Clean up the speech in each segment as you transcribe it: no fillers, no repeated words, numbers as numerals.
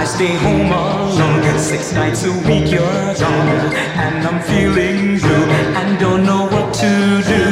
I stay home alone 6 nights a week you're gone, and I'm feeling blue and don't know what to do.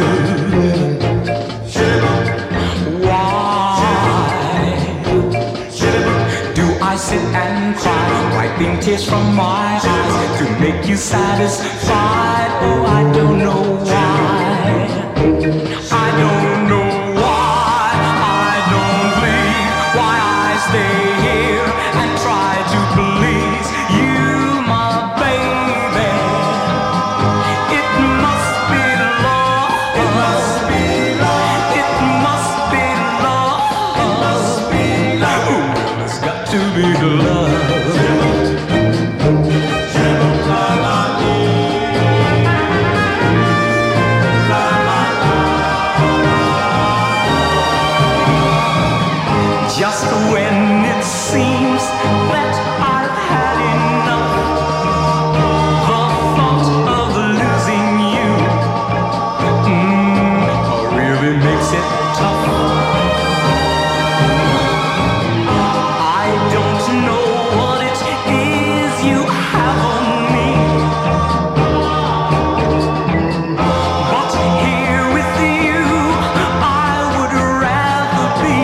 Why do I sit and cry, wiping tears from my eyes to make you satisfied? Oh, I don't know why. I don't know why I don't leave, why I stay here and try to please you, my baby. It must be love. It must be love. It must be love. It must be love. Ooh, it's got to be love. Just when it seems that I've had enough, the thought of losing you really makes it tough. I don't know what it is you have on me, but here with you I would rather be.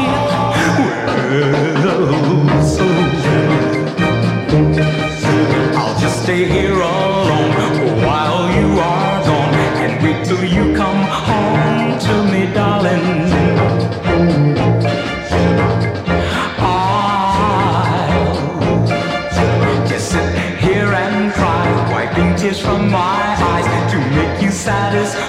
So I'll just stay here alone while you are gone, and wait till you come home to me, darling. I'll just sit here and cry, wiping tears from my eyes to make you satisfied.